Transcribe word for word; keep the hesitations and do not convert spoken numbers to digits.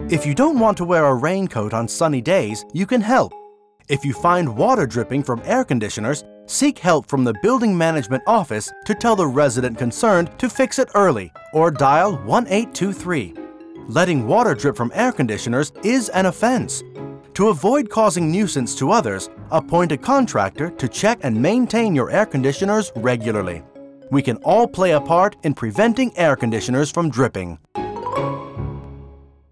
If you don't want to wear a raincoat on sunny days, you can help. If you find water dripping from air conditioners, seek help from the building management office to tell the resident concerned to fix it early or dial one eight two three. Letting water drip from air conditioners is an offense. To avoid causing nuisance to others, appoint a contractor to check and maintain your air conditioners regularly. We can all play a part in preventing air conditioners from dripping.